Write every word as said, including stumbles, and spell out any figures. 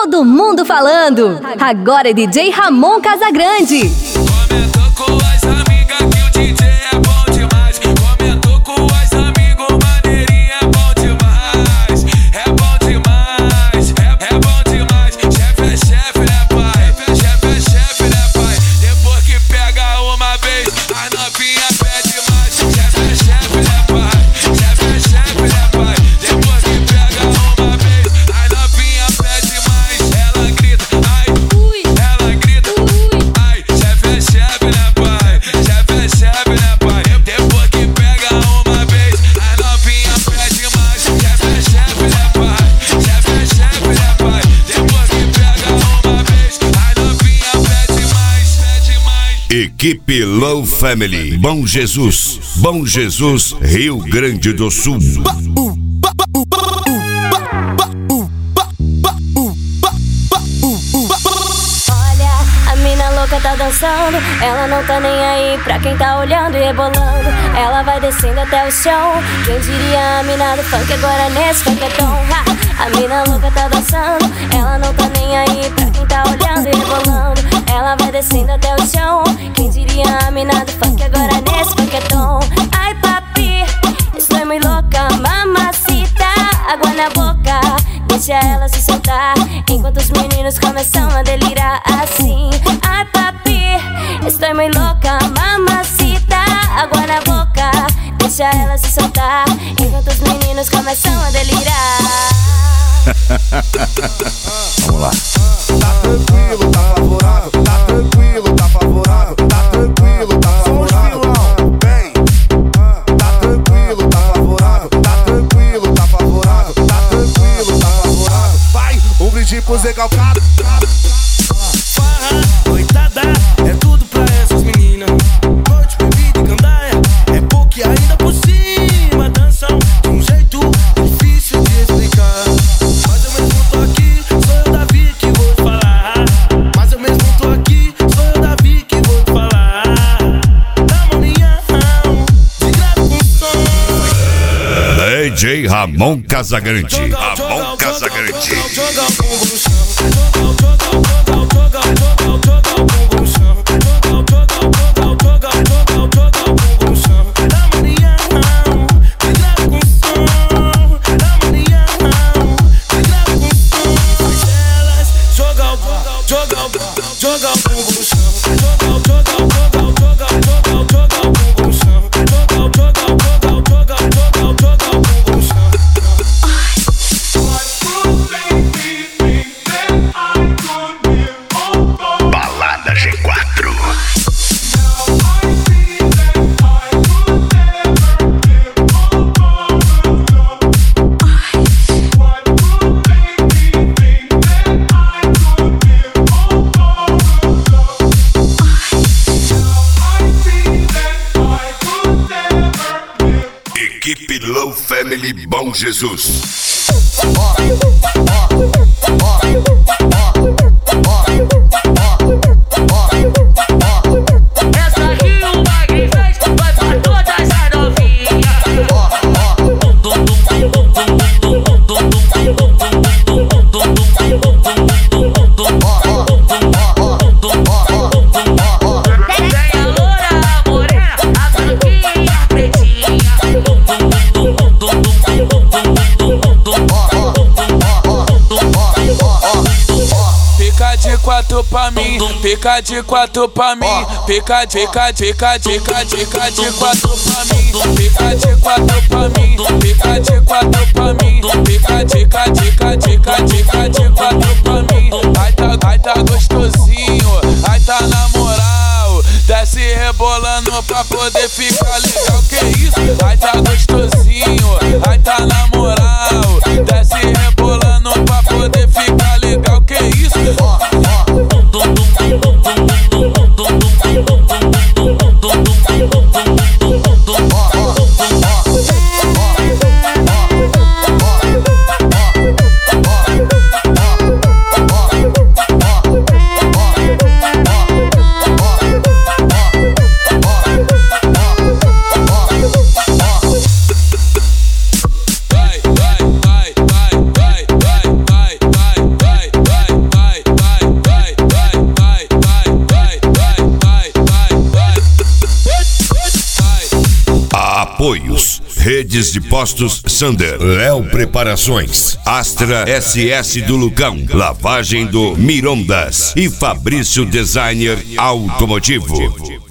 Todo mundo falando. Agora é D J Ramon Casagrande. Comentou com as amigas que o D J é bom demais. Comentou com as amigas, maneirinha é bom demais. É bom demais, é, é bom demais. Chefe é chefe, né pai? Chefe é chefe, né pai? Depois que pega uma vez, a novinha pede mais. Chefe é chefe, né pai? Chefe é chefe, né pai? Depois que pega uma vez, a novinha pede mais. Ela grita, ai, ela grita, ai. Chefe é chefe, né pai? Chefe é chefe, né pai? Depois que pega uma vez, a novinha pede mais. Chefe é chefe, né pai? Chefe é chefe, né pai? Depois que pega uma vez, a novinha pede mais, pede mais. Equipe Low Family, Bom Jesus, Bom Jesus, Rio Grande do Sul. Olha, a mina louca tá dançando. Ela não tá nem aí pra quem tá olhando e rebolando. Ela vai descendo até o chão. Quem diria a mina do funk agora nesse funketão. A mina louca tá dançando. Ela não tá nem aí pra quem tá olhando e rebolando. Ela vai descendo até o chão. Quem diria a mina do funk agora nesse funketão. Ai papi, estou muito louca, mamacita. Água na boca, deixa ela se soltar. Enquanto os meninos começam a delirar assim. Ai papi, estou muito louca, mamacita. Água na boca, deixa ela se soltar. Enquanto os meninos começam a delirar. Vamos lá. Tá tranquilo, tá favorável. Tá tranquilo, tá favorável. Tá tranquilo, tá favorável. Vem. Tá tranquilo, tá favorável. Tá tranquilo, tá favorável. Tá tranquilo, tá favorável. Vai, um brinde pro Zé Calcado. Farra, noitada, é tudo pra essas meninas. Noite, bebida e gandaia, é pouco e ainda por cima. Dançam de um jeito difícil de explicar. Mas eu mesmo tô aqui, sou eu, Davi, que vou falar. Mas eu mesmo tô aqui, sou eu, Davi, que vou falar. Da maninha, de grave com som. D J Ramon Casagrande, Ramon Casagrande. Joga o bumbum no chão. Joga, joga, joga, joga, joga o bumbum no chão. Joga, joga, joga, joga, joga o bumbum no chão. Da maninha, de grave com som. Da maninha, de grave com som. Elas joga o joga o joga o bumbum no chão. Joga, joga, joga, joga, joga, joga o bumbum no chão. Joga, joga, joga, joga, joga, joga o bumbum no chão. Balada G quatro. Equipe Low Family, Bom Jesus. Essa aqui o Magri fez, vai pra todas as novinhas. Tem a loura, a morena, a branquinha, a pretinha. Fica de quatro pra mim, fica de quatro pra mim. Fica, fica, fica, fica, fica de quatro pra mim. Fica de quatro pra mim, fica de quatro pra mim. Fica, fica, fica, fica, fica de quatro pra mim. Ai tá, ai tá gostosinho, ai tá na moral. Desce rebolando pra poder ficar legal, que isso? Ai tá gostosinho, ai tá na moral. Desce rebolando pra poder ficar legal, que isso? Vai. Apoios: Redes de Postos Sander, Léo Preparações, Astra S S do Lucão, Lavagem do Mirondas e Fabrício Designer Automotivo.